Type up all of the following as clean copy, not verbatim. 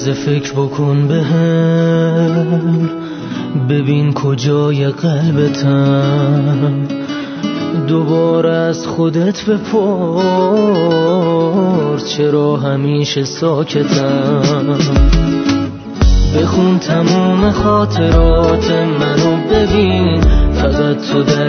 لحظه فکر بکن بهم، ببین کجای قلبتم، دوباره از خودت بپرس چرا همیشه ساکتم. بخون تموم خاطرات منو، ببین فقط تو در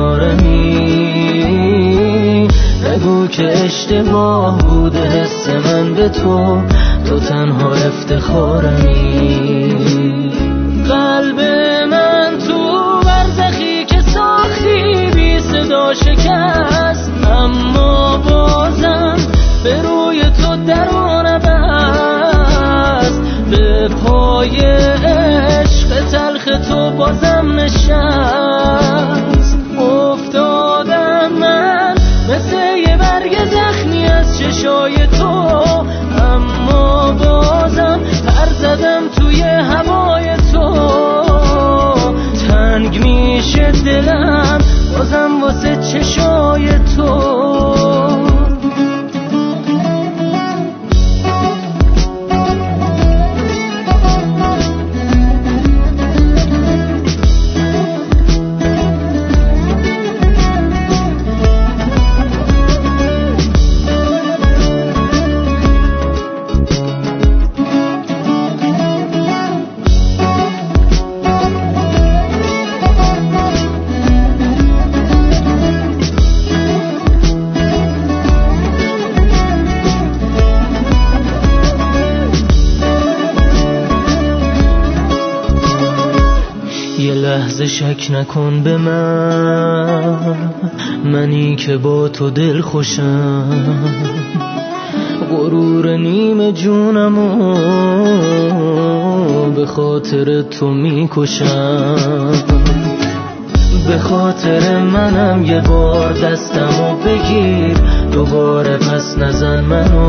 کنارمی. نگو که اشتباه بوده حس من به تو تنها افتخارمی. قلب من تو برزخی که ساختی بی صدا شکست، اما بازم به روی تو درون بست. به پای عشق تلخ تو بازم نشست. افتادم من مثل یه برگ زخمی از چشای تو، اما بازم پر زدم توی هوای تو. تنگ میشه دلم بازم واسه چشای تو. یه لحظه شک نکن به من، منی که با تو دل خوشم. غرور نیمه جونمو به خاطر تو میکشم. به خاطر منم یه بار دستمو بگیر، دوباره پس نزن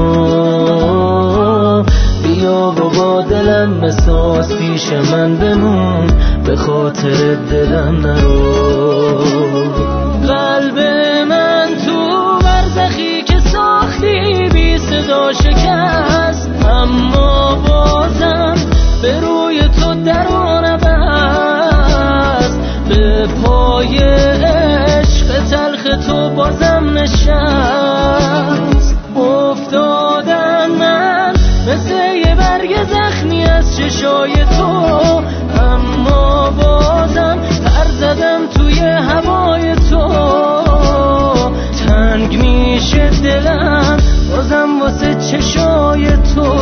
منو. بیا و با دلم بساز پیش من بمون، به خاطر دلم نرو. قلب من تو برزخی که ساختی بی صدا شکست، اما بازم به روی تو درون بست. به پای عشق تلخ تو بازم نشست. افتادم من مثل یه برگ زخمی از چشای تو، اما بازم پر زدم توی هوای تو. تنگ میشه دلم بازم واسه چشای تو.